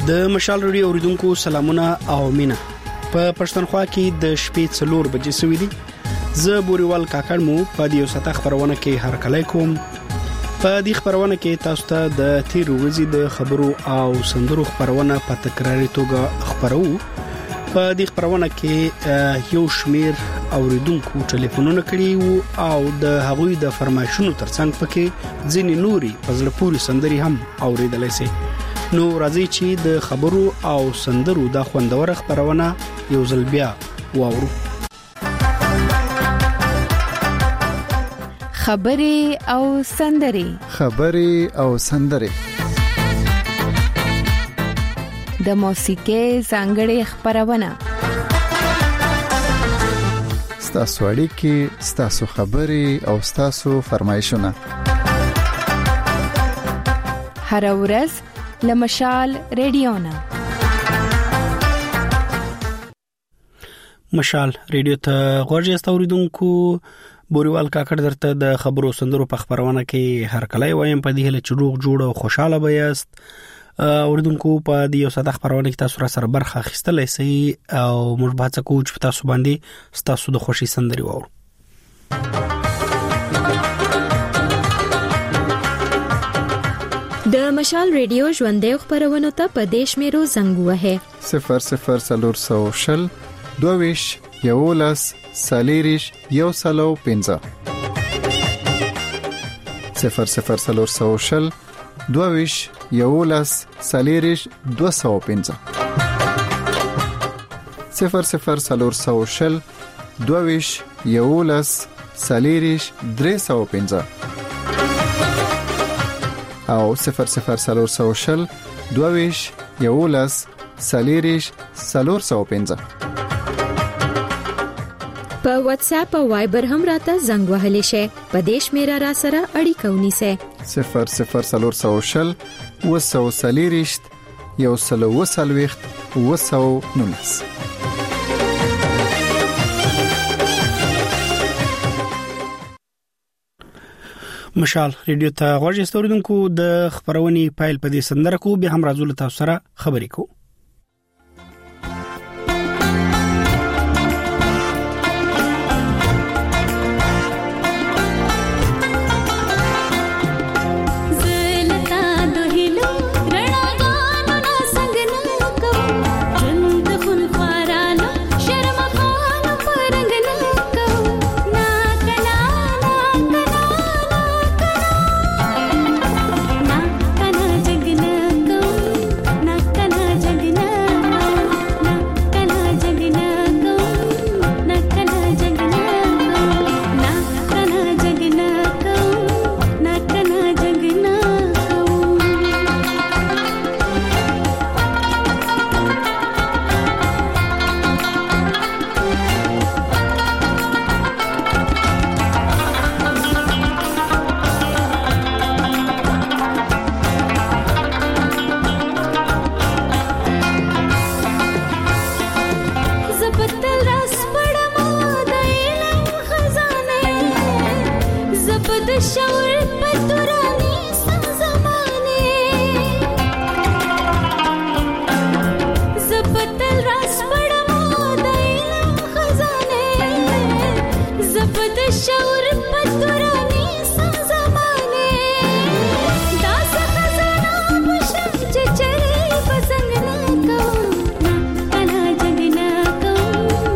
د مشال رادیو اوریدونکو سلامونه او مینا. په پښتونخوا کې د شپې 4 بجې سوي دي. زه بوريوال کاکړ مو په دې وسته خبرونه کې هر کله کوم. په دې خبرونه کې تاسو ته د تیر ورځې د خبرو او سندرو خبرونه په تکراري توګه خبرو. په دې خبرونه کې یو شمیر اوریدونکو ټلیفونونه کړي او د هغوی د فرمایشونو ترڅنګ پکې ځینې نوري پزله پوری سندري هم اوریدل شي. نو راځي چې د خبرو او سندرو د خوندور خبرونه یو ځل بیا واورو. خبري او سندري د موسیقي ځانګړي خبرونه ستاسو اړیکې، ستاسو خبري او ستاسو فرمایشونه هر ورځ لمشال رادیونا. مشال رادیو ته غوږی استوریدونکو بوريوال کاکړ درته د خبرو سندرو په خبرونه کې هر کله وایم په دې هله چروغ جوړ او خوشاله بیاست. اوریدونکو په دې یو ساده خبرونه کې تاسو را سره برخه اخیستلای شئ او موږ به تاسو کوچ په تاسو باندې تاسو د خوشي سندري وورو. د مشال رادیو ژوندې خبرونه ته په دیش میرو زنګ وه 00 22 یولس سالیریش یو سلو 15 00 22 یولس سالیریش 215 00 22 یولس سالیریش 315 او 00 22 یولس سالیریش 415. په واتس اپ او وایبر هم راته زنګ وهلی شي. په دیش میرا را سره اړیکه ونیسه 00 وسو سالیریش یو سلو وسلويخت وسو نونس. مشال رادیو ته غوږی استوریدونکو د خبرونې پایل په دې سندره کو به هم راځول تاسو سره خبرې کو.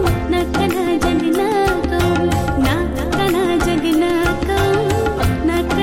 na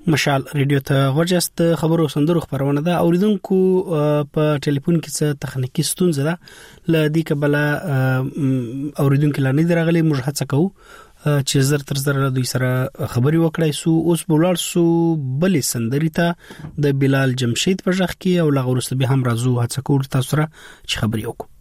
مشال ریډیو ته ورجست خبرو سندرو خبرونه ده اوریدونکو په ټلیفون کې څه تخنیکی ستونزه ده لدې کبله اوریدونکو لانی درغلي موږ هڅه کوو چې زر تر زر دوی سره خبري وکړای سو اوس بولار سو بلې سندري ته د بلال جمشید په ځخ کې او لغورسته به هم راځو هڅه کوو تاسو سره چې خبري وکړو.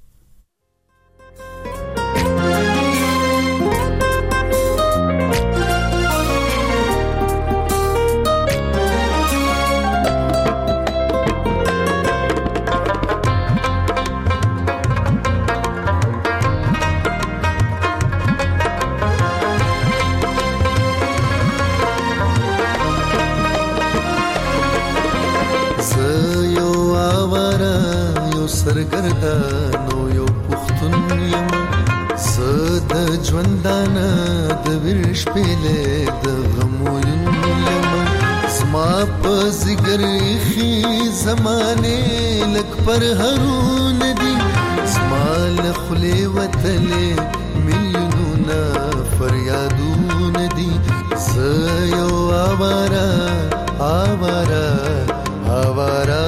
سرګردانو یو پختون یم زد ژوندانه د ورش پله د غموین یم زما په زګر خي زمانه لک پر هرون دي زما له خله وتله میلیونونه فریادون دي زيو آوارا آوارا آوارا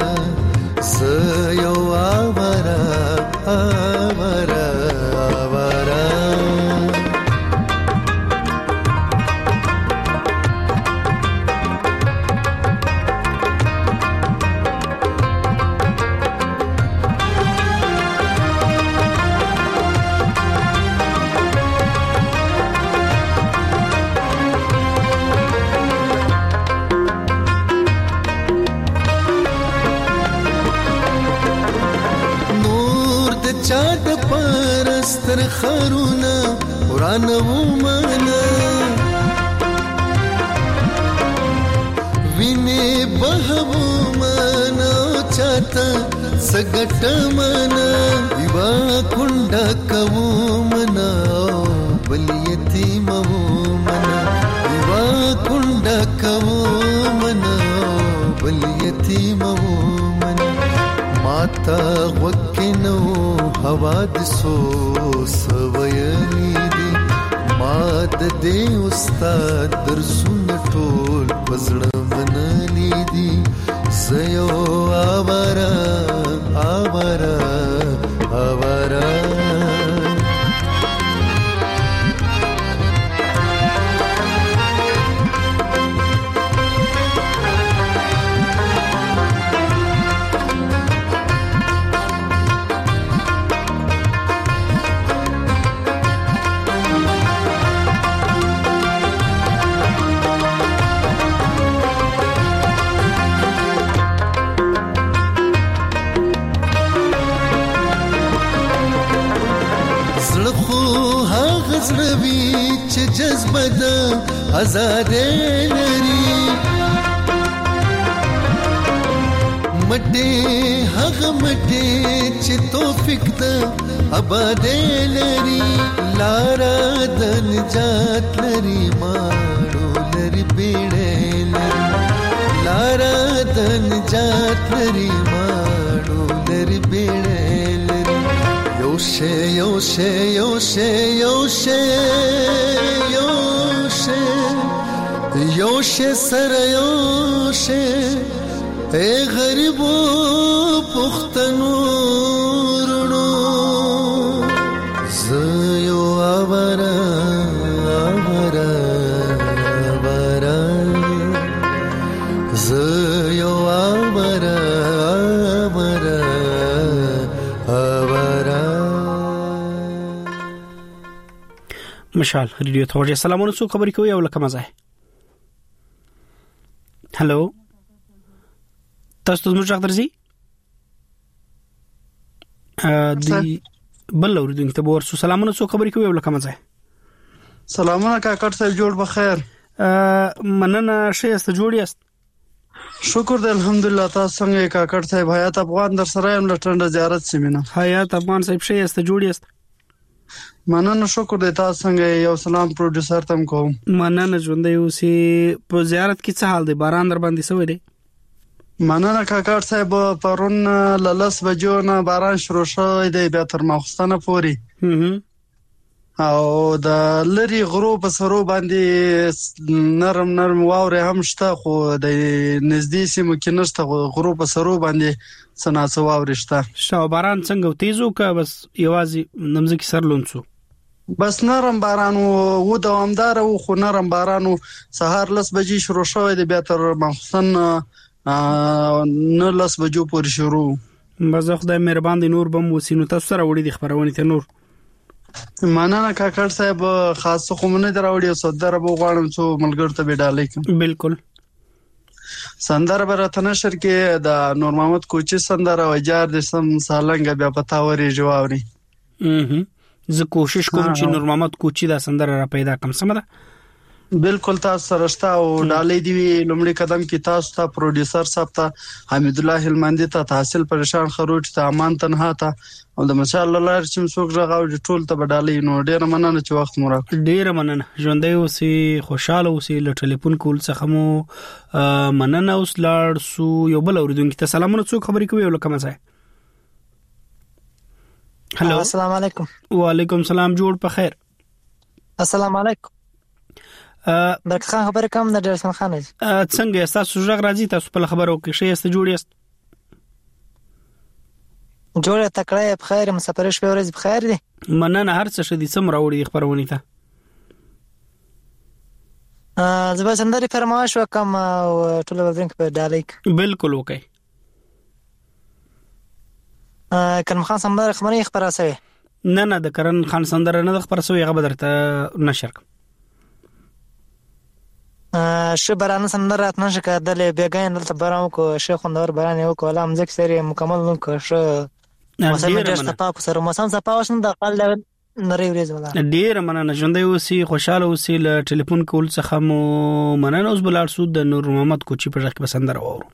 زيو آوارا آوارا آوارا تر خرونا قرآن ومانا وینه بهو مانا چاته سګټ مانا دیوا کونډه کوو منا بل یتیم وو منا دیوا کونډه کوو منا بل یتیم وو منا ماتا وکینو حوادثو سویلی دی ماد دی استاد درسون ټول پزړه منلی دی زيو آوارا آوارا آوارا زړوي چې جذبه د آزاد لري مټه هغه مټه چې توفیق د آباد لري لارا د نجات لري ماړو لري بیړې لري لارا د نجات لري ماړو لري بیړې لري یوشه یوشه یوشه یوشه یوشه یوشه سر یوشه اے غریبو پختنو رونو زيو آوارا آوارا آوارا زيو آوارا آوارا آوارا مشال ریډیو ته ورته سلامونه سو خبرې کوي او لکه مزه هالو تاسو ته موږ درځي دی بل اوریدونکو ته ورسو سلامونه سو خبرې کوي او لکه مزه سلامونه کاکړ صاحب جوړ بخیر مننه شه است جوړ یاست شکر دې الحمدلله تاسو څنګه کاکړ صاحب حیات افغان در سره هم لټنده زیارت سیمینه حیات افغان صاحب شه است جوړ یاست مننه شکر دې تاسو څنګه یو سلام پروډوسر تم کوم مننه ژوند یو سي په زیارت کې څه حال دی باران در باندې سوې دی مننه کاکړ صاحب پرون للس بجو نه باران شروع شوی دی بیا تر ماخستانه پوري او د لری غرو په سرو باندې نرم نرم واورې هم شته، خو د نږدې سیمو کې نشته. غرو په سرو باندې څناڅه واورې شته. شاو باران څنګه تیزو که بس یوازې نمځکې سر لونڅو؟ بس نرم باران وو دوامدار وو، خو نرم باران وو. سهار 10 بجې شروع شوی دی، بیا تر ماخوستن 9 بجو پورې شروع. بس خدای مهربان دی، نور بم وسینو تاسو سره وړي د خبرونه ته نور. مننه کاکړ صاحب، خاص خمونه دراوړي او صدر به غواړم څو ملګر ته بډالې کوم. بالکل سندره برته نشر کې د نور محمد کوچي سندره وجار د سم سالنګ بیا پتاوري جوابري. زه کوشش کوم چې نور محمد کوچي دا سندره را پیدا کړم. سم ده؟ بالکل تاسو سره شته او ډالې دی لومړی قدم کې تاسو ته پروډوسر صاحب ته حمید الله هلمندي ته تحصیل پریشان خروج ته امان تنها ته او د مشال الله چې څوک راغاو ټول ته ډالې. نو ډیر مننه چې وخت مو راکړ. ډیر مننه، ژوندۍ اوسې، خوشاله اوسې. له ټلیفون کول څخه مو مننه. اوس لاړ سو یو بل اوریدونکو ته. سلامونه، څوک خبرې کوي؟ ولکه مزه. هلو، السلام علیکم. وعلیکم السلام، جوړ په خیر. السلام علیکم. ډاکټر خان خبرې کوم د ډیرسن خان. څنګه تاسو ژغ راځي؟ تاسو په خبرو کې شې است جوړ یاست؟ جوړه تکړه په خیر، مسافر شپه ورځ په خیر دي. مننه، هر څه شدي سم راوړي خبرونه ته. زما سندري فرمایش وکم او ټول ورځ په ډالې. بالکل وکي. کرم خان سندره خبره سوي؟ نه د کرن خان سندره نه خبره سوي، هغه بدرته نشر کوم. شو برانه سندره اتنه شکدل بیگاین دلته برام کو شیخ خوندور برانه یو کوله مزک سری مکمل نو کو شو مثلا ډیر صفا کو سره مثلا صفا وشن د قل نری ورځ ولا. ډیر مننه، ژوندۍ اوسې، خوشاله اوسې. له ټلیفون کول څخه مو مننه. اوس بلار سود د نور محمد کوچي په ځخ کې سندره وورو.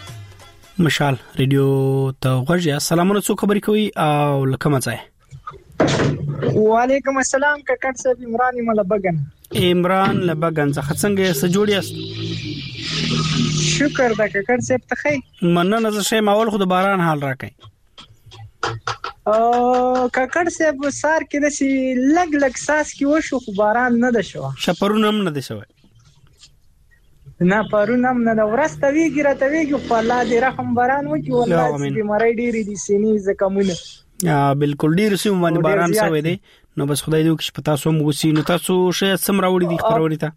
مشال ریډیو ته غوږی. سلامونه، څوک خبرې کوي او لکه مزه؟ وعلیکم السلام کاکړ صاحب. عمران ملبګن. عمران لبګن څخه څنګه یې سجوړیاست؟ شکر دا کاکړ صاحب ته خی. مننه زه شې ماول خو د باران حال راکې. کاکړ صاحب سار کې دسی لګ ساس کې وشو خو باران نه ده شو. شپرون هم نه ده شوی. نه پرون هم نه ورسته ویګی راته په الله دې رحم باران وکي والله دې مړی ډېری دي سینې زکمونه. بالکل ډیر سیم باندې باران شوی دی نو بس خدای دې وکړي پتا سو موږ سینو تاسو شې سم راوړي دي خبروري ته.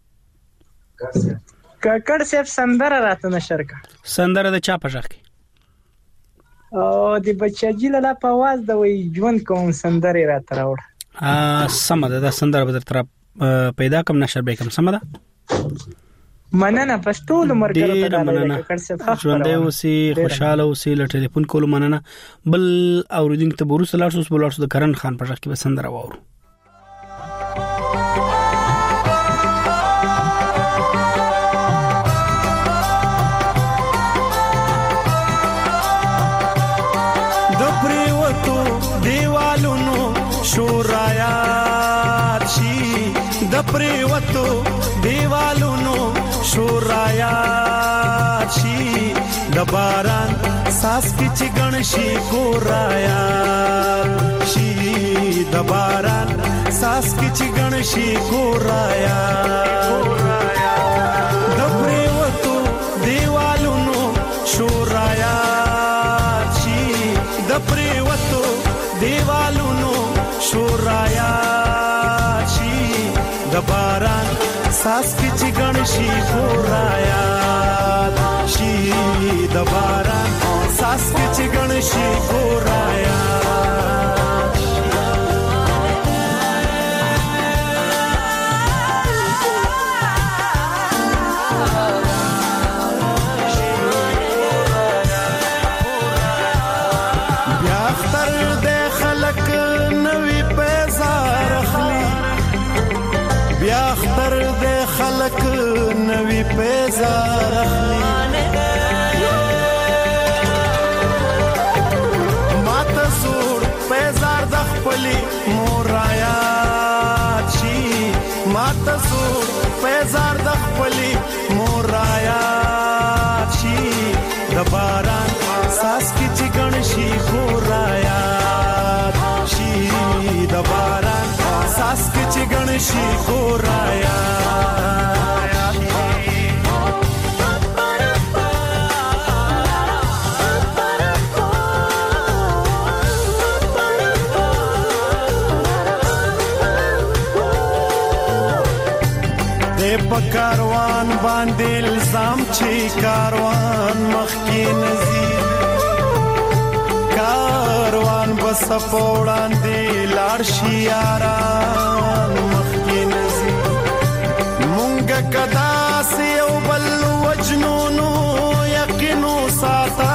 کاکړ صاحب سندره راته نشر کا. سندره د چا په ځخ کې؟ او د بچاجي له په आवाज د وی ژوند کوم سندره راته راوړ. سم ده د سندره به تر پیدا کوم نشر به کوم سم ده. مننه پښتون مرګره ته کاکړ صاحب ژوندې اوسې خوشاله اوسې له ټلیفون کولو مننه. بل اوریدونکو ته بروس لارسوس بلارسو د کرن خان په ځخ کې به سندره واورو. شورایات شي د پریوتو دیوالونو شورایات شي د باران ساس کې چګن شي ګورایات شي د باران ساس کې چګن شي ګورایات د پریوتو دیوالونو شورایات شي د پریوتو دیوالونو شورایات شي د باران ساس کې چګن شي ګورایات شي د باران ساس کې چګن شي ګورایات. خلق نوی پیزار اخلی ماتا سور پیزار دخپلی مورایات شی ماتا سور پیزار دخپلی مورایات شی دباران ساس کی چگن شی خورایات شی دباران ساس کی چگن شی خورایات. کاروان باندې الزام چې کاروان مخکې نزي کاروان بس پوړان دی لار شي یاران مخکې نزي مونږ کدا سي او بل وجنونو یقینو ساته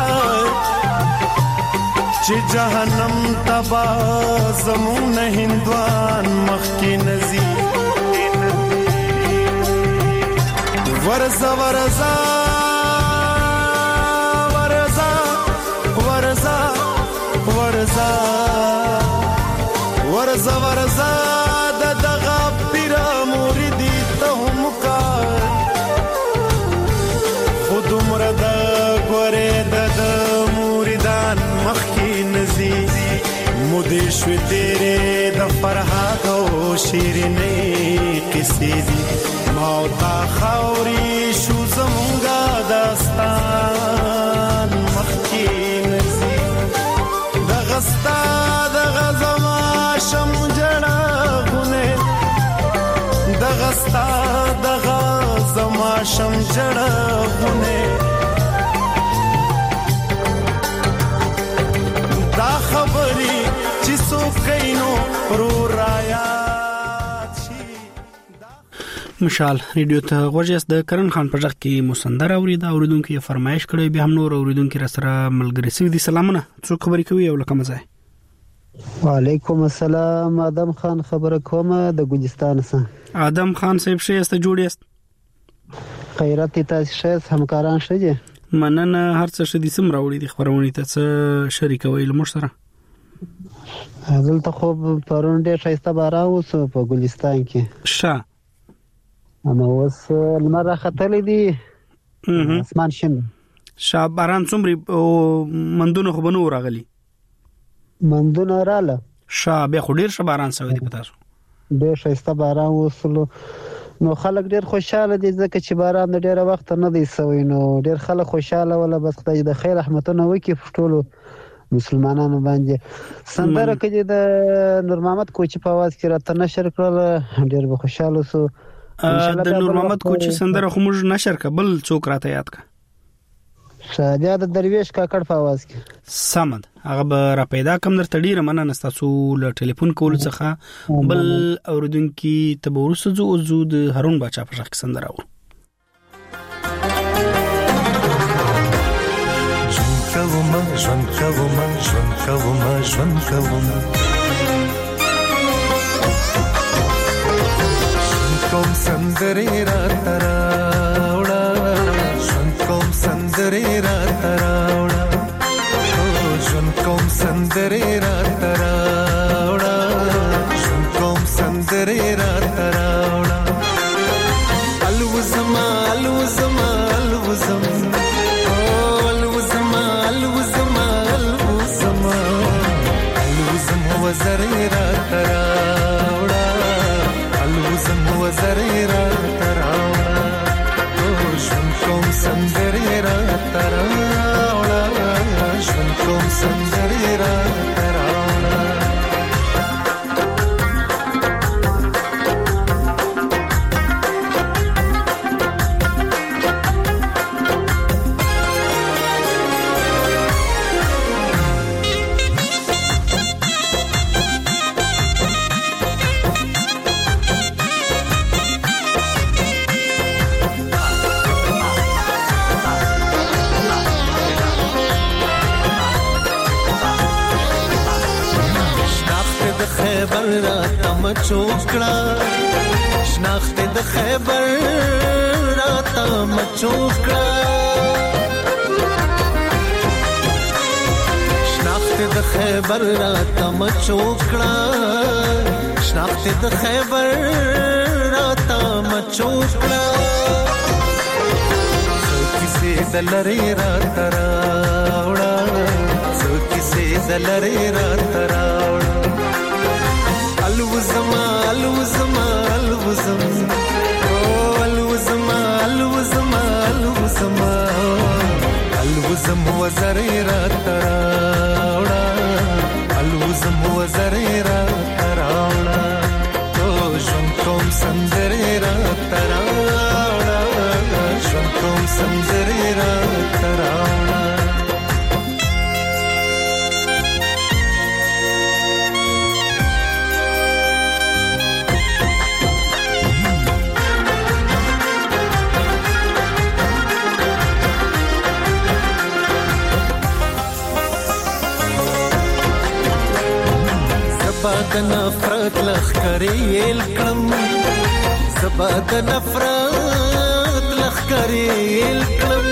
چې جهنم تبا زمون هندوان مخکې نزي ورزا ورزا ورزا ورزا ورزا ورزا ورزا دغه پیر مریدی ته هم کا خود مرد ګوره د مریدان مخکې نزي مودې شو تیرې د فرحات او شیرینې کیسې دي موتا خوري شو زمونږه داستان مخکې نزي دغستا دغزما شم جړه غونه دغستا دغزما شم جړه غونه دا خبري چې څوک کینو رو رایا مشال ریډیو ته غوږیاست د کرن خان په ځخ کې مسندر اوریدونکو فرمایش کړی به هم نور اوریدونکو را سره ملګری سوي دي. سلامونه څوک خبرې کوي او لکه مزه؟ وعلیکم السلام ادم خان خبره کوم د ګوجستان څخه. ادم خان صاحب شېست جوړیاست؟ خیرت تاسو شېست همکاران شې مننه هر څه شې دي سم راوړي دي خبرونه ته څه شریک ویل مو سره دلته خو پرون ډېر ښایسته باران وسو په ګلستان کې. نو اوس لمر راختلی دی، اسمان شین. باران څومره مندونه خو بنو راغلی؟ مندونه رااله. بیا خو ډېر ښه باران شوی دی په تاسو. ډېر ښایسته باران وسلو. نو خلک ډېر خوشاله دي ځکه چې باران د ډېره وخت نه دی شوی. نو ډېر خلک خوشاله ولا بس خدای د خیر رحمتونه وکړي په ټولو مسلمانانو باندې. سندره کې د نور محمد کوچي په आवाज کې راته نشر کړل، ډېر به خوشاله سو. د نور محمد کوچي سندره خو موږ نشر کبل څوک راته یاد کا شادیا د درویش کاکړ په आवाज کې سمد هغه به را پیدا کم در تډیره مننه تاسو له ټلیفون کول څخه بل اوردونکو تبورس زو د هارون باچا په شخص سندره و ژوند کوم کوم سندري را تراوړه ژوند کوم سندري را تراوړه ژوند کوم سندري را تراوړه ژوند کوم سندري را تراوړه الوزما الوزما الوزم الوزما الوزما الوزما الوزم وزري را تراوړه الوزم وزري را تراوړه ژوند کوم سندري را تراوړه ژوند کوم سندري را تراوړه خیبر راته مچوکړه شناخت د خیبر راته مچوکړه شناخت د خیبر راته مچوکړه شناخت د خیبر راته مچوکړه څوکې دلری راته راوړه څوکې دلری راته راوړه الوزما الوزما الوزم الوزما الوزما الوزما الوزم وزري را تراوړه الوزم وزري را تراوړه ژوند کوم سندري را تراوړه ژوند کوم سندري را تراوړه زباد نفرت لخکری الکلم زباد نفرت لخکری الکلم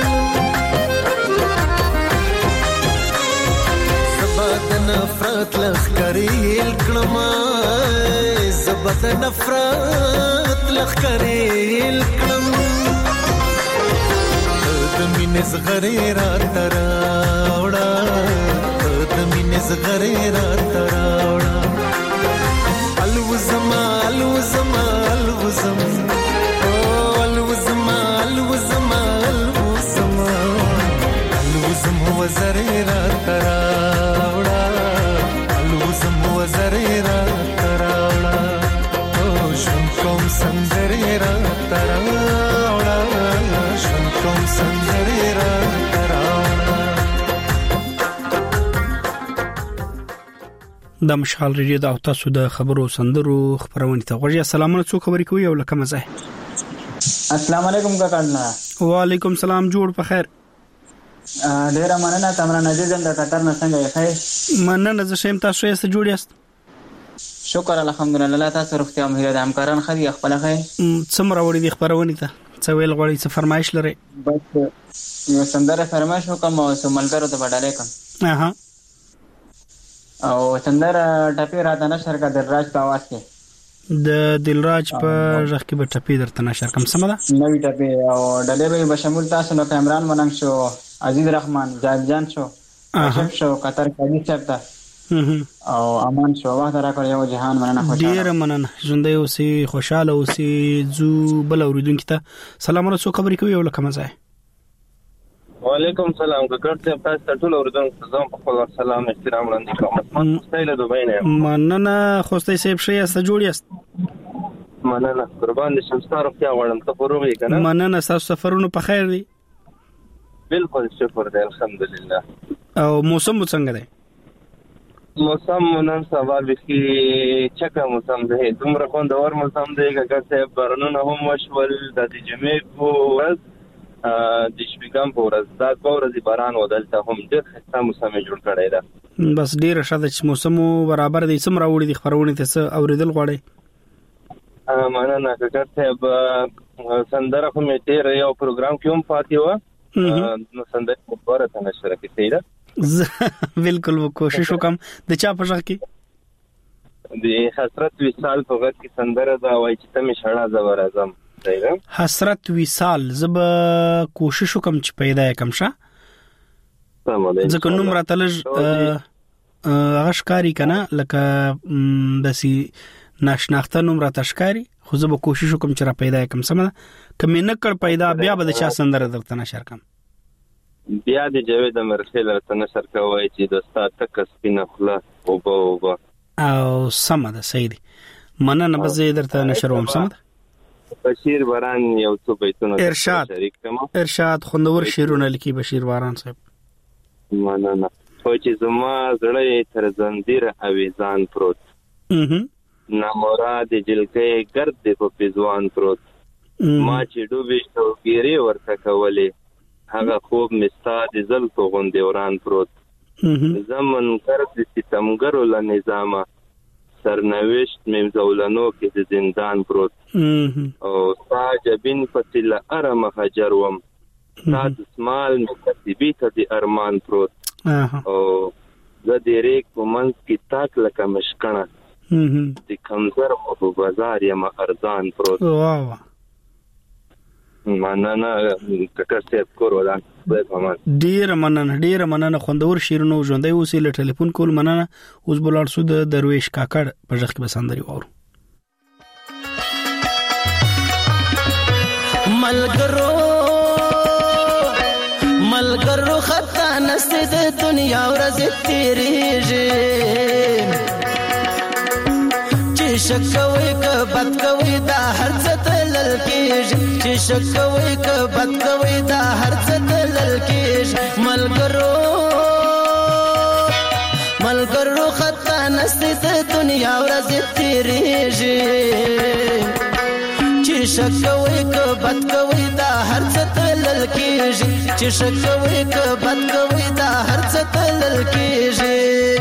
زباد نفرت لخکری الکلم زباد نفرت لخکری الکلم دمین زغری را تراوړه دمین زغری را تراوړه الوزما الوزما الوزم الوزما الوزما الوزما الوزم وزري را تراوړه الوزم وزري را تراوړه ژوند کوم سندري را تراوړه ژوند کوم سندري را تراوړه د مشال ریډیو د تاسو د خبرو سندرو خبرونه ته غوړی. السلام علیکم، خبرې کوي او لکه مزه. السلام علیکم کاکړنا. وعلیکم السلام، جوړ په خیر. ډیر مننه تمران عزیزم د قطر نه څنګه یې؟ مننه زه شیم، تاسو یې جوړ یاست؟ شکر الحمدلله. تاسو روغتیا مهره د همکاران خري خپل خیر. څومره وړي د خبرونه ته څه ویل غوړي، څه فرمایش لري؟ بس یو سندره فرمایش وکم او سملګرو ته وډاله کوم. او سندره ټپي راته نشر کا دلراج په आवाज کې د دلراج په ژغ کې به ټپي درته نشر کوم سم ده نوې ټپي او ډلې به بشمول تاسو نو کامران مننګ شو عزیز رحمان جان شو اشرف شو قطر کلی چرته او امان شو وخت راکړ یو جهان مننه خوشاله ډیر مننه ژوندۍ اوسې خوشاله اوسې زو بل اوریدونکو ته سلام علیکم خبرې کوي یو لکه مزه وعلیکم سلام ګټه تاسو ته ټول اوریدونکو ته په خپل سلام احترام وړاندې کوم مستایله دوبای نه مننه خوستای سیب شي است جوړی است مننه قربان دي شمستار خو غواړم ته پروغې کنه مننه تاسو سفرونه په خیر دي بالکل شکر دی الحمدلله او موسم څنګه دی موسم نن سبا بخي چکه موسم دی دومره خوندور موسم دی که بارانونه هم وشول د جمعې په ورځ د شپږم په ورځ دا په ورځ باران ودلته هم ډېر ښه موسم جوړ کړی دی بس ډېر ښه د موسم برابر دی سم راوړي د خبرونه ته اوریدل غواړي مننه که سندره خو مې تیر یو پروګرام کې هم پاتې و نو سندره په اړه ته نشره کې تیره بالکل کوشش وکم د چا په ځخ کې د حسرت وصال په وخت کې سندره دا وای چې ته مې شړا زبر اعظم حسرت وصال زب کوشش وکم چې پیدا کم شه ځکه نوم راتلج غشکاری کنه لکه دسی ناشناخته نوم را تشکاری خو زب کوشش وکم چې را پیدا کم سم کمه نه کړ پیدا بیا به د چا سندره درته نشر کم بیا د جاوید مرخیل درته نشر کوي چې د استاد تک سپینه خلا او سم ده صحیح مننه به زه درته نشر وم سم بشیر باران یو څو بیتونه ارشاد خوندور شعرونه لیکي بشیر باران صاحب مننه خو چې زما زړه تر زنجیر اویزان پروت نامراد جلکې ګرد په پیزوان پروت ما چې ډوبې شو ګيري ورته کولې هغه خوب مستا د زلفو غوندې وران پروت زمن کرد ستمګرو ل نظامه سرنوشت مم زولانو کې د زندان پروت او ساجبین فتل ارم حجر وم سات اسمال مکتبی ته د ارمان پروت او زدی ریک په منځ کې تاک لکه مشکڼه د کمزر په بازار یم ارزان پروت واه مننه ککسته کور ولان ډیر مننه خوندور شیرونو ژوندۍ اوسې له ټلیفون کول مننه اوس بلار سود درویش کاکړ په ځخ کې بسندري وورو ملګرو خطا نسته د دنیا ورځ تیریږي چې شکوي ک بد کوي دا هر څه تلل کېږي چې شکوي ک بد کوي دا هر څه تلل کېږي ملګرو خطا نسته د دنیا ورځ تیریږي چې شکوي ک بد کوي دا هر څه تلل کېږي چې شکوي ک بد کوي دا هر څه تلل کېږي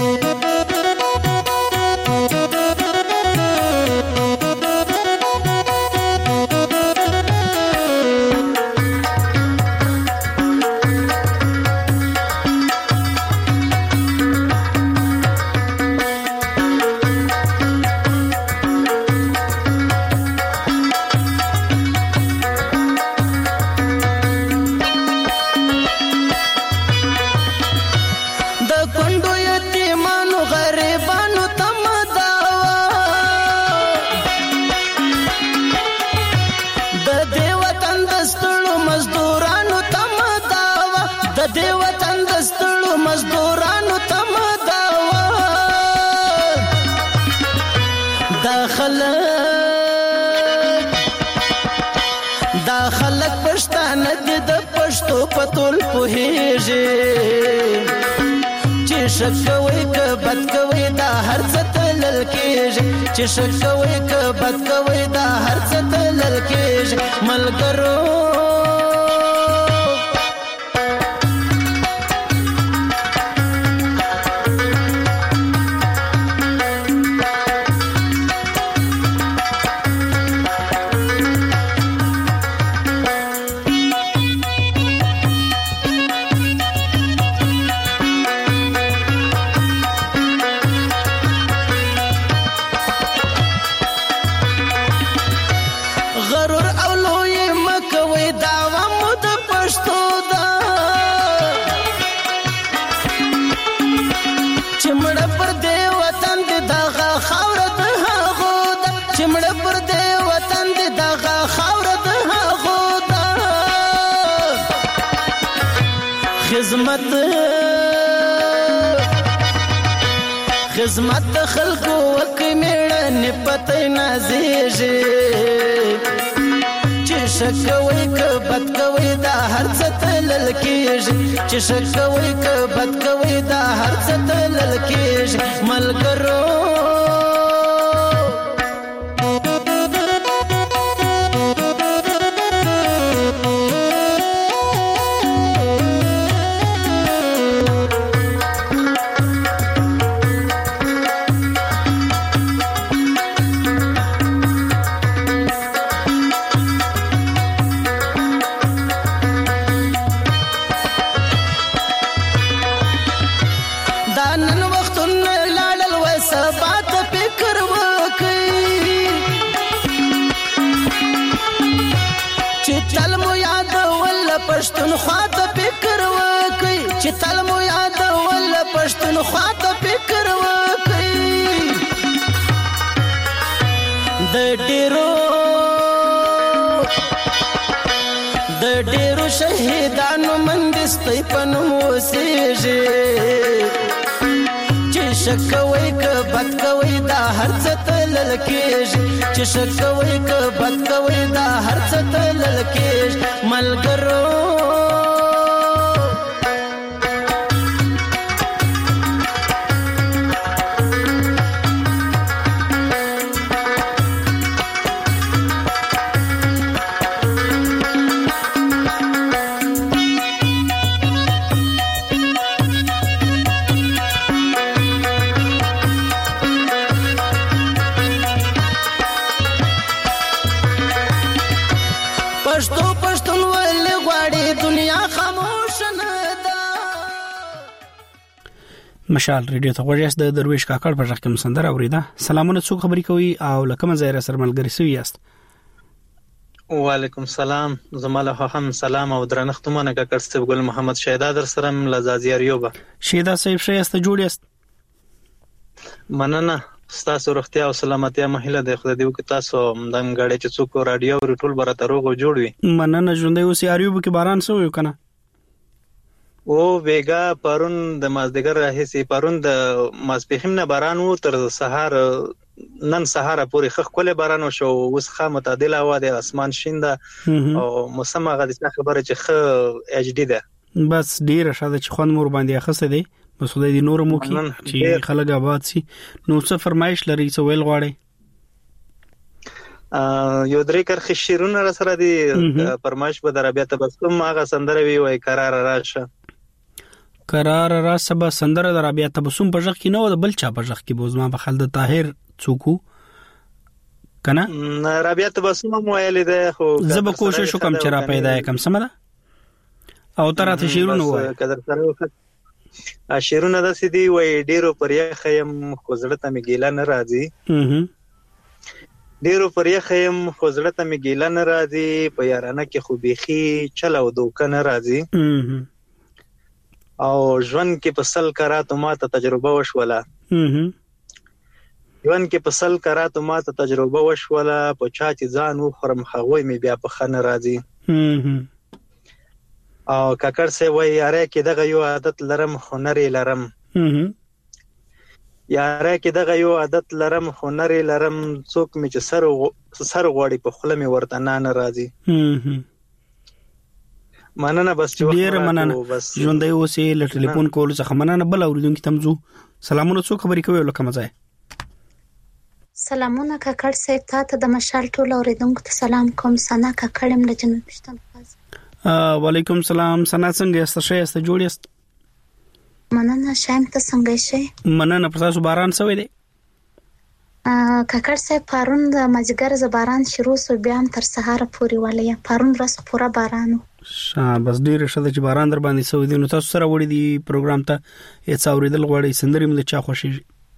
پتول پوهیږي چې شکوي ک بد کوي دا هر څه تلل کېږي چې شکوي ک بد کوي دا هر څه تلل کېږي ملګرو خدمت خلکو وکي میړه پته نازيږي چې شکوي ک بد کوي دا هر څه تلل کېږي چې شکوي ک بد کوي دا هر څه تلل کېږي ملګرو پښتونخوا ته فکر وکړئ چې تل مو یادول پښتونخوا ته فکر وکړئ د ډېرو شهیدانو مندستۍ په نوم اوسېږي چې شکوي که بد کوي دا هر څه تلل کېږي چې شکوي که بد کوي دا هر څه تلل کېږي ملګرو مشال ریډیو ته غوړیاست د درویش کاکړ په ځخ کې مسندر اوریدا سلامونه څوک خبري کوي او لکه مزه سره ملګری سوي یاست وعلیکم سلام زماله هم سلام او درنښت مونږه کاکړ صاحب ګل محمد شهدا در سره ملازازیاریوبه شهدا صاحب شایسته جوړ یاست مننه تاسو روغتیا او سلامتیا مهله د خدای دیو کې تاسو دم غړې چې څوک رادیو ټول برته روغ جوړ وي مننه ژوندې اوس یاریوبه کې باران سو یو کنه او ویګا پرون د مازدیګر راهسي پرون د ماسپخیم نه باران وو تر سحر نن سحر پورې خخ کوله باران شو اوس خه متعادل هوا د اسمان شینده او موسم غدي خبره چې خ اچ ډی ده بس ډیره شاده چې خون مور باندې اخصه دی بس خدای دې نور مو کی چې خلک آباد سي نو څه فرمایش لري څه ویل غواړي یو درې کرخ شیرونه را سره دي فرمایش به دربیا تبسم هغه سندره وی وای قرار راشه قرار را سبا سندره دربیا تبسم په ځخ کې نو د بل چا په ځخ کې بوزما په خالد طاهر څوکو کنه رابیا تبسم مو ویل ده خو زه به کوشش وکم چې را پیدا کم سمده او تراته شیرونه وای قدر سره شیرونه د سیدی وای ډیرو پریا خیم خوزړه ته میګیلا نه راځي ډیرو پریا خیم خوزړه ته میګیلا نه راځي په یارانه کې خو بيخي چلو دوک نه راځي او ژوند کې پسل کرا ته ماته تجربه وشوله ژوند کې پسل کرا ته ماته تجربه وشوله په چا چې ځان و خرم خوي می بیا په خنه راځي او کاکړ سه وای یاره کې دغه یو عادت لرم هنر لرم یاره کې دغه یو عادت لرم هنر لرم څوک می چې سر غوړي په خله می ورته نه راځي مننه بس چې ډیر مننه ژوندې اوسې ل ټلیفون کول څخه مننه بل اوریدونکو تمزو سلامونه څوک خبري کوي لکه مزه سلامونه کاکړ صاحب ته د مشال ټول اوریدونکو ته سلام کوم سنا کاکړم له جنوب پښتونخوا وعلیکم سلام سنا څنګه یاست ښه یاست جوړ یاست مننه شایم ته څنګه شئ مننه په تاسو باران سوي دی کاکړ صاحب پرون د مازیګر ز باران شروع سو بیا تر سهار پورې ولیا پرون ورځ پورا باران بس ډیر شته چې باران در باندې سوي دی نو تاسو سره وړي دی پروګرام ته هیڅ اوریدل غواړي سندري مله چا خوشي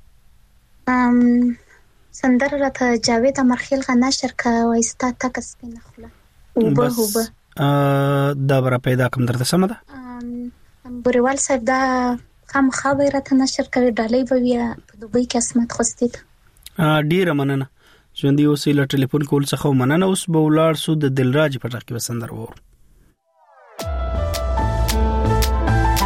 سندر راته جاوید امرخیل غنا شرکه وایستا تکس پینه خله وبه دا برا پیدا کوم درته سم ده بوریوال صاحب دا خام خبره ته نشر کوي ډالۍ به بیا په دوبۍ کې اسمت خوستید ډیر مننه ژوندې اوسې له ټلیفون کول څخه مننه اوس به ولار سو د دلراج په ټاکي وسندر وور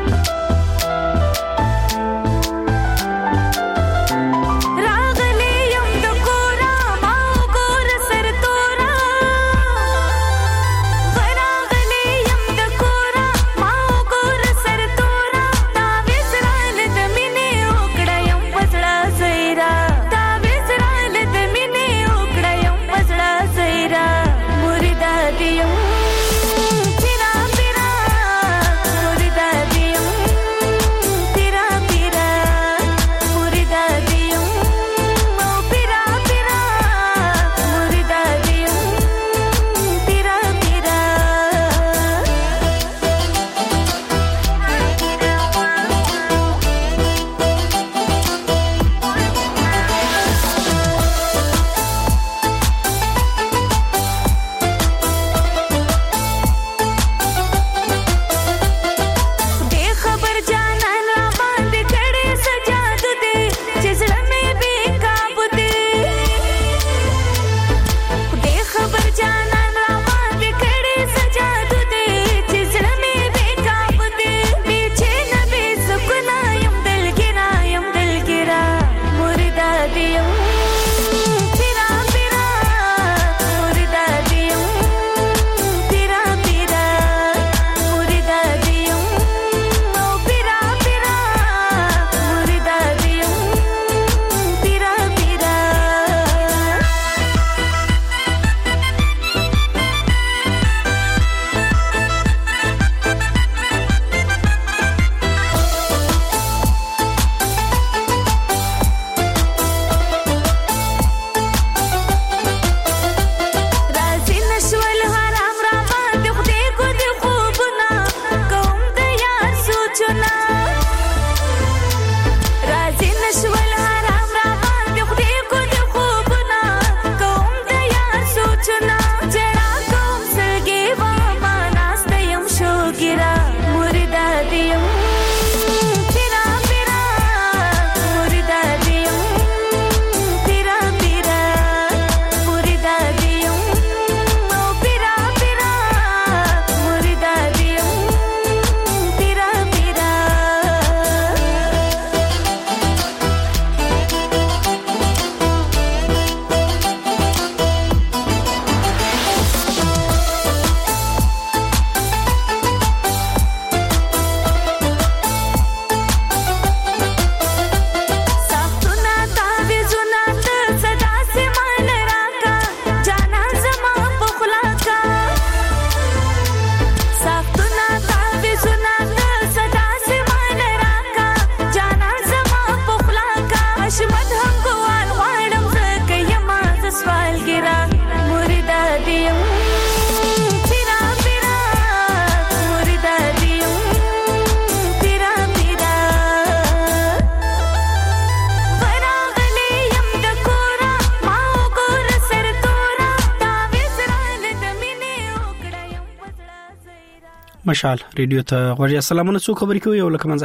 مشال ریډیو ته غوړی سلامونه څو خبرې کوي یو لکه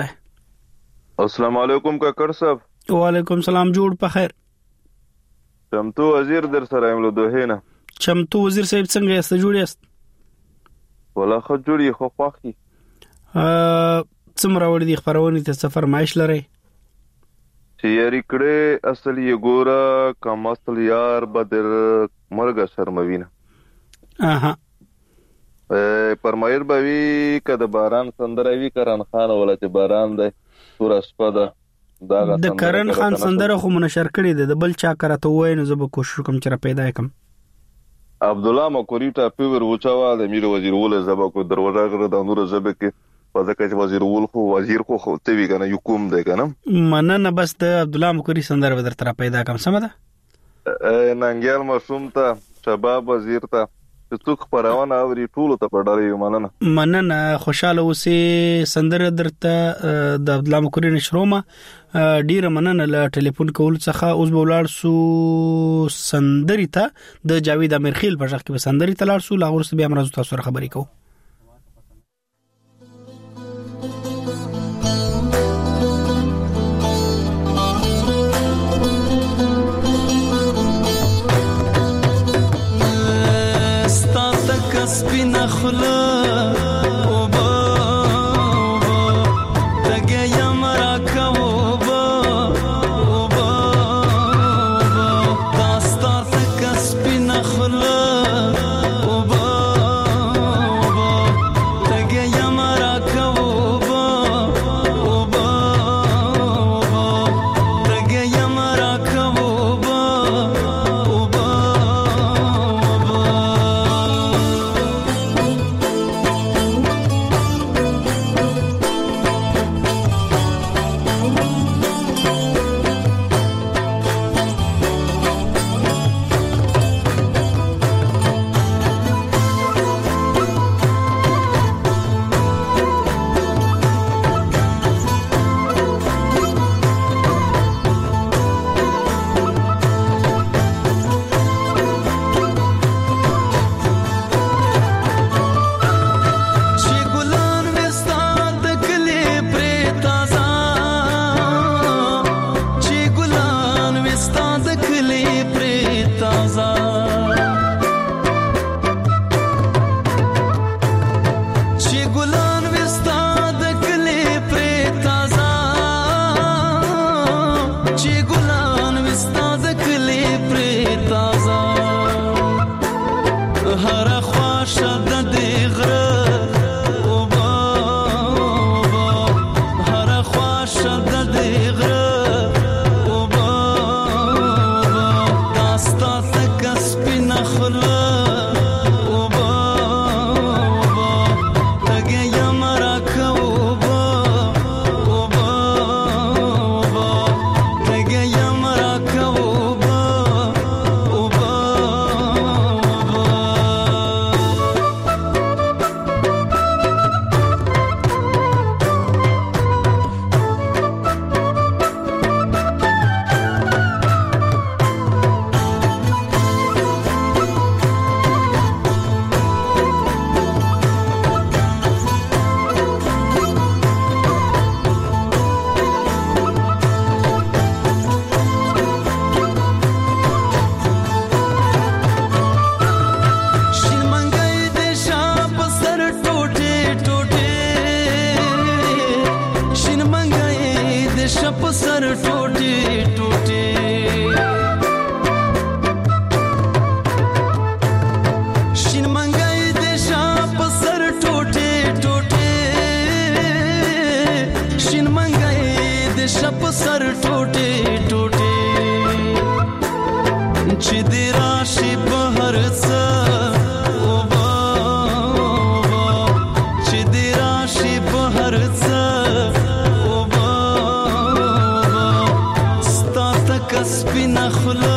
منځه السلام علیکم کاکر صاحب وعلیکم سلام جوړ په خیر چمتو وزیر در سره یم له دوه نه چمتو وزیر صاحب څنګه یاست جوړ یاست ولا خو جوړی خو خوخي څومره ور دي خبرونه ته سفر مایش لري چې یاري کړه اصل یې ګوره کوم اصل یار بدر مرګ شرموینه اها پرمایر بوي کده باران سندره وی کرن خان ولا چې باران دی تور اسپدا د کرن خان سندره خو منشر کړی دی د بل چا کرته وای نو زه به کوشش کوم چې را پیدا کم عبد الله مکوری ته پیور وچاوا د امیر وزیر ول زبا کو دروازه غره د نور زبه کې پزکه چې وزیر ول خو وزیر خو ته وی کنه یو کوم دی کنه مننه بس د عبد الله مکوری سندره بدر تر پیدا کم سم ده ننګیال مشوم ته شباب وزیر ته څوک پرونه اوري ټول ته پډړې مننه خوشاله اوسې سندره درته د عبد الله مکوری نشرومه ډیره مننه له ټلیفون کول څخه اوس بولاړ سو سندري ته د جاوید امرخیل په ځخ کې سندري ته لاړ سو لاغور سره بیا مرزو تاسو سره خبرې کوو سپینا خلا او با په سر ټوټه ټوټه چې دی راشي په هر څه او با چې دی راشي په هر څه او با ستا تک سپینه خوله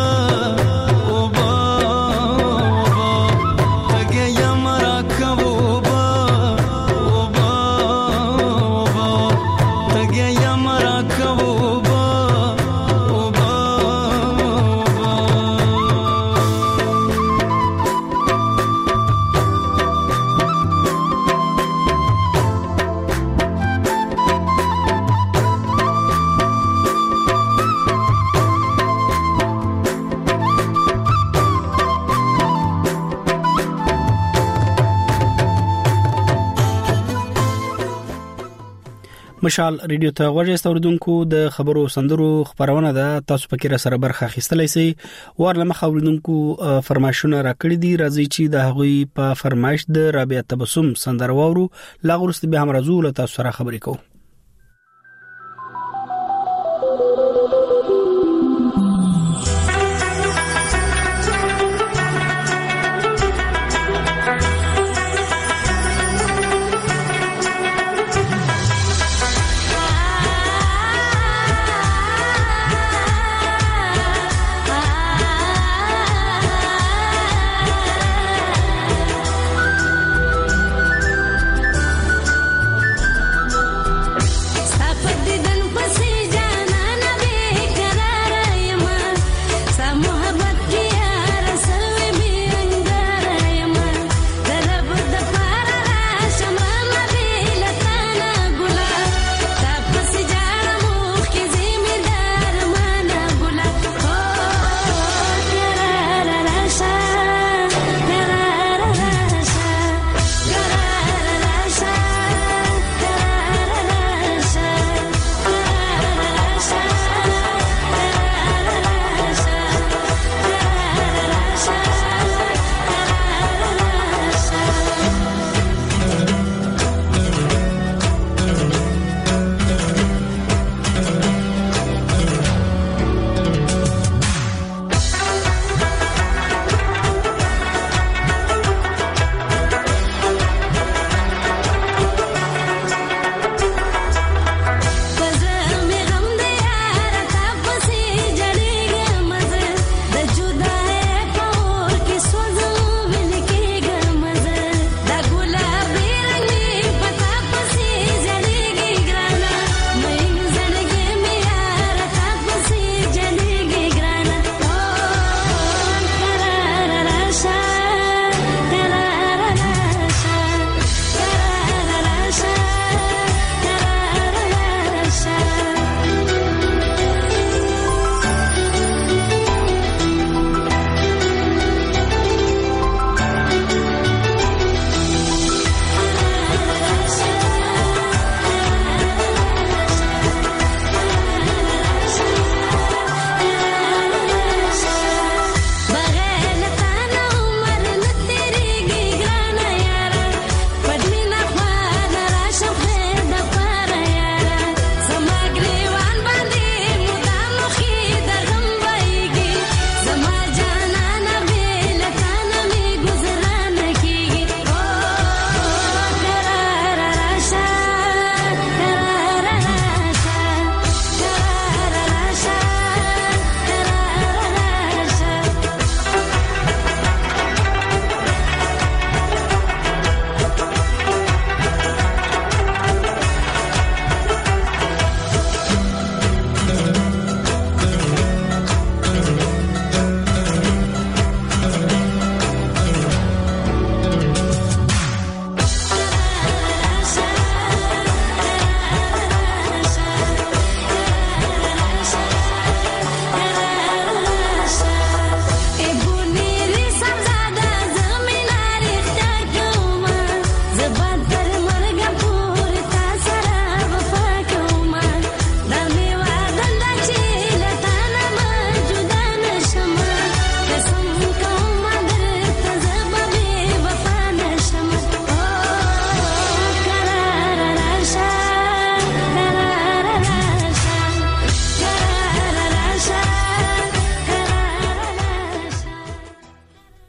مشال ریډیو ته غوږی استوردونکو د خبرو سندرو خبرونه ده تاسو پکې را سره برخه اخیستلای شئ ورلمه خوردونکو فرمایشونه راکړي دي راځي چې د هغوی په فرمایش د رابعه تبسم سندرواورو لاغورست به هم راځو له تاسو سره خبرې کوو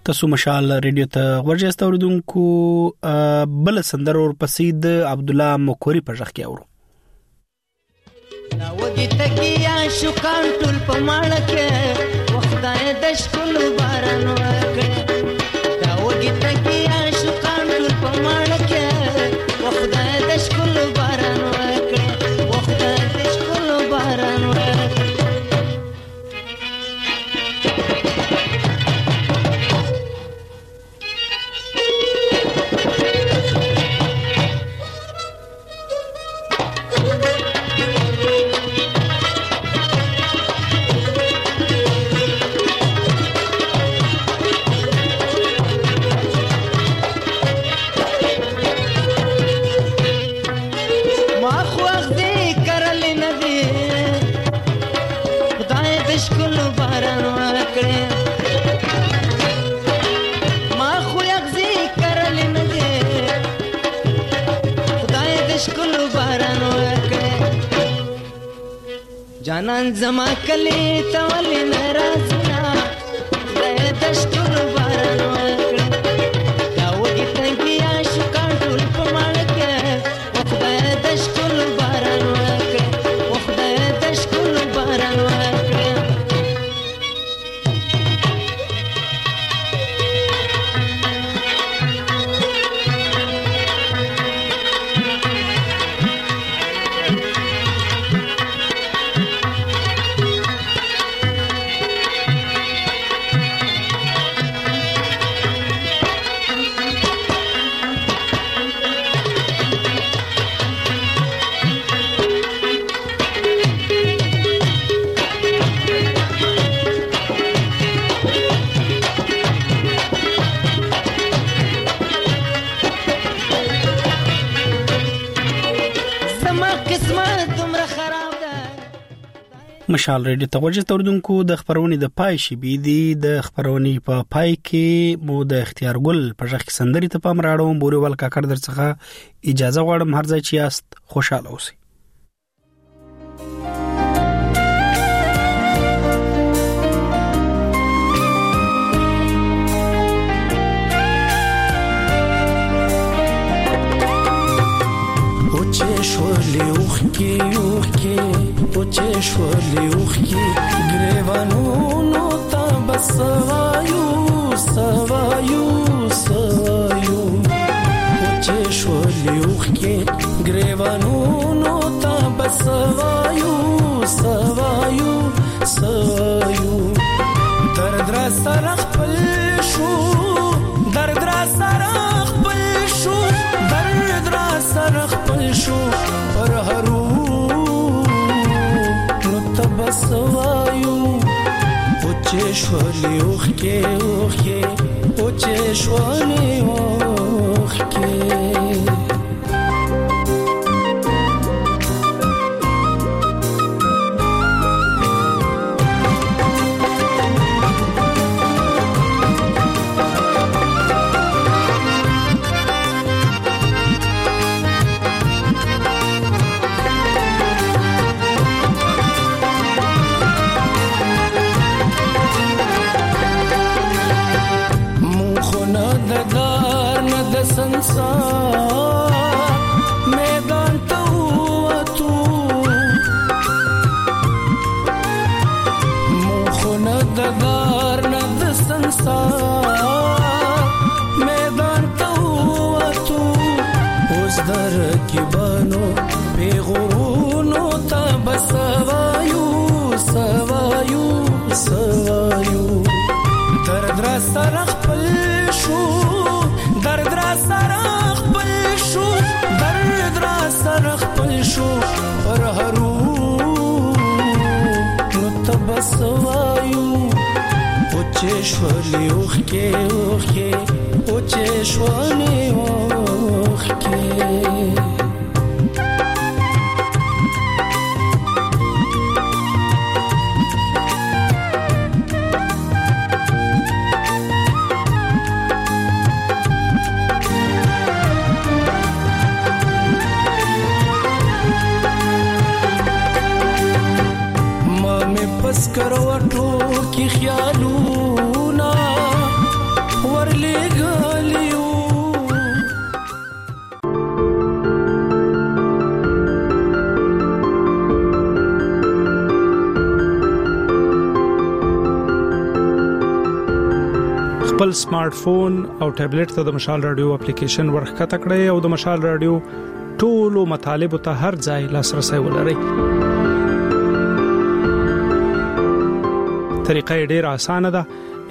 تاسو مشال ریډیو ته ورجست اوردونکو بل سندر اور پسید عبد الله مکوري په ځخ کې اورو دا وګی تکیا شو کان ټول په ماړه کې وخدای د شکل باران وکړه دا وګی تکیا شو کان ټول په ماړه کې وخدای د شکل باران وکړه وخدای د شکل باران وکړه جانان زما کلی تولی نرازنا خدای دشکل باران وکړه دا وګی تنګیا شو کانټول په ماړه کې خدای دشکل باران وکړه خدای دشکل باران وکړه مشال ریډیو ته ورجست اوردونکو د خبرونې د پای شي بي دي د خبرونې په پای کې مو د اختیار ګل په ځخ سندري ته پام راړم بوريوال کاکړ درڅخه اجازه غواړم هر ځای چې یاست خوشاله اوسئ شولی اوخکی اوخکی پوچه شولی اوخکی گریوانونو تا بسوایو سوایو سوایو پوچه شولی اوخکی گریوانونو تا بسوایو سوایو سوایو درد را سرخ پل شو درد را سرخ پل شو درد را سرخ پل شو پر هرو نو تبسوایو اوچه شولی اوخی اوخی اوچه شولی اوخی میدان تو تو مخونه ددار ند سنسار میدان تو تو اوس در کی بانو پیغورونو تا بسوایو سوایو سوایو درد را سرخ پل شو درد را سرخ پل شو درد را سرخ پل شو پر هرو نو تبسوایو اوچه شولی اوخی اوخی اوچه شولی اوخی کروټو کی خیالونا خپل سمارټ فون او ټابلیټ ته د مشال رادیو اپلیکیشن ورخکته کړئ او د مشال رادیو ټولو مطالب ته هر ځای لاسرسي ولرئ. طریقه ډیره اسانه ده.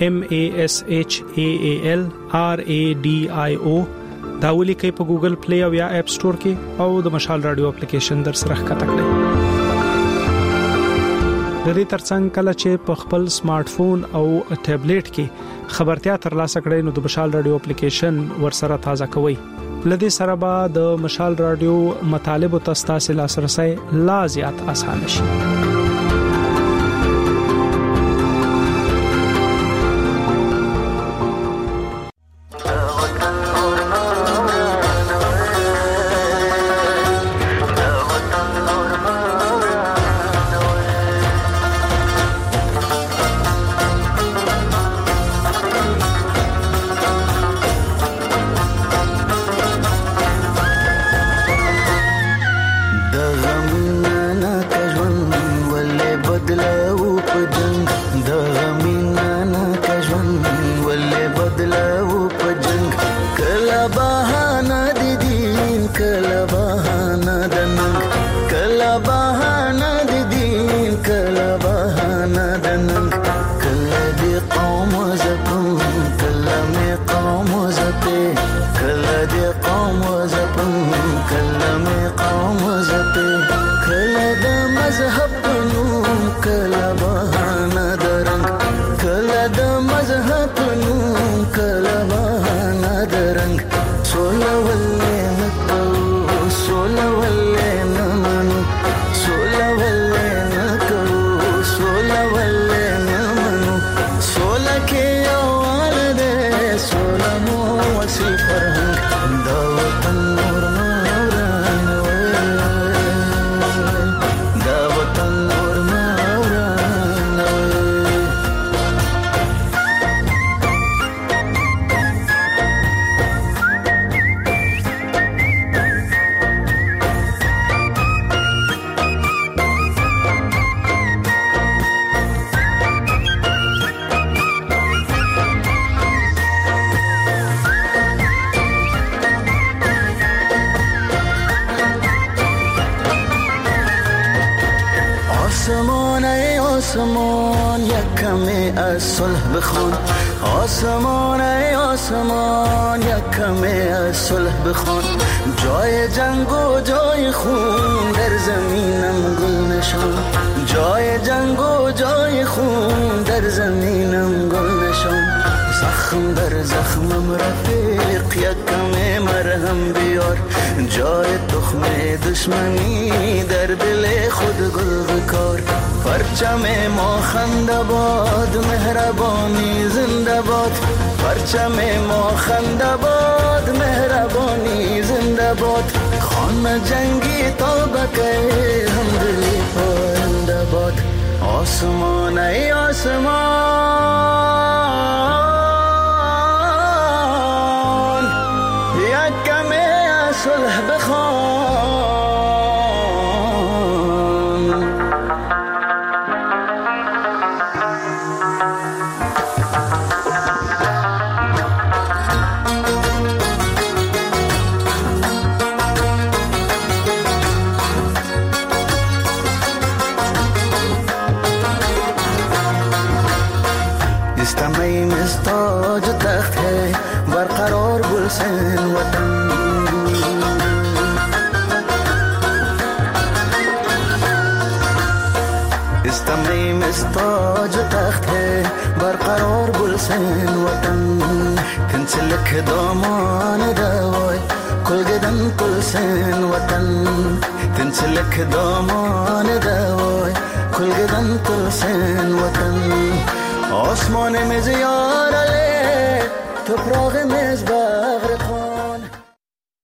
MASHAALRADIO دا ولیکئ په ګوګل پلی او یا اپ سٹور کې او د مشال رادیو اپلیکیشن در سره ښکته کړئ. د دې ترڅنګ کله چې په خپل سمارټ فون او ټابلیټ کې خبرتیا ترلاسه کړئ نو د مشال رادیو اپلیکیشن ورسره تازه کوئ. لدې سره به د مشال رادیو مطالب او تاسو لاسرسي لا زیات آسان شي. آسمان یکم از صلح بخوان، آسمان ای آسمان یکم از صلح بخوان. جای جنگ و جای خون در زمینم گل نشان، جای جنگ و جای خون در زمینم گل نشان. زخم در زخمم رفیق یکم مرهم بیار، جای تخم دشمنی در دل خود گل بکار. پرچم ما خنده باد، مهربانی زنده باد. پرچم ما خنده باد، مهربانی زنده باد. خانه جنگی تابکه همدلی پاینده باد. آسمان ای آسمان یکم صلح بخوان. استمعی مستاج تخت ہے برقرار گلشن وطن. استمعی مستاج تخت ہے برقرار گلشن وطن. تنسلک دامان دوای کلگدن گلشن وطن. تنسلک دامان دوای کلگدن گلشن وطن. آسمان مزیار علی توپراغ مزبار